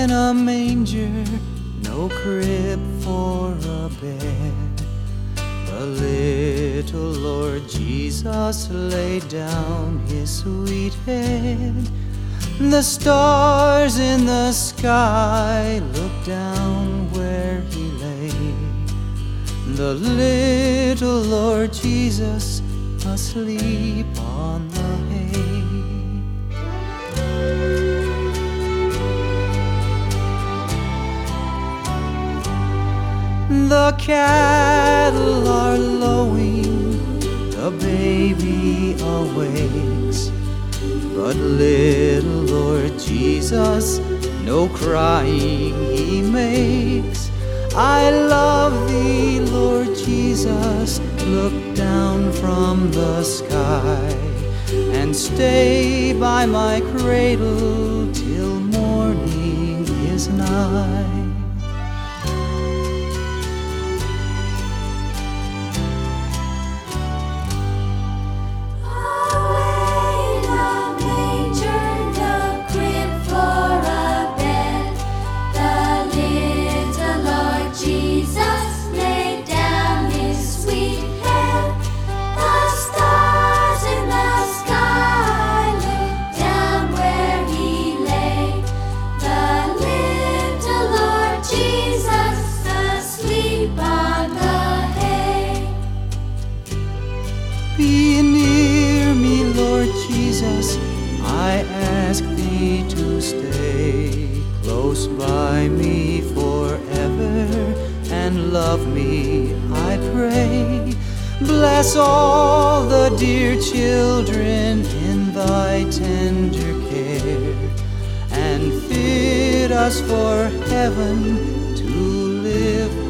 in a manger, no crib for a bed. The little Lord Jesus laid down his sweet head. The stars in the sky looked down where he lay. The little Lord Jesus asleep on the hay. The cattle are lowing, the baby awakes, but little Lord Jesus no crying he makes. I love thee, Lord Jesus, look down from the sky and stay by my cradle till morning is nigh. Be near me, Lord Jesus, I ask thee to stay close by me forever, and love me, I pray. Bless all the dear children in thy tender care, and fit us for heaven to live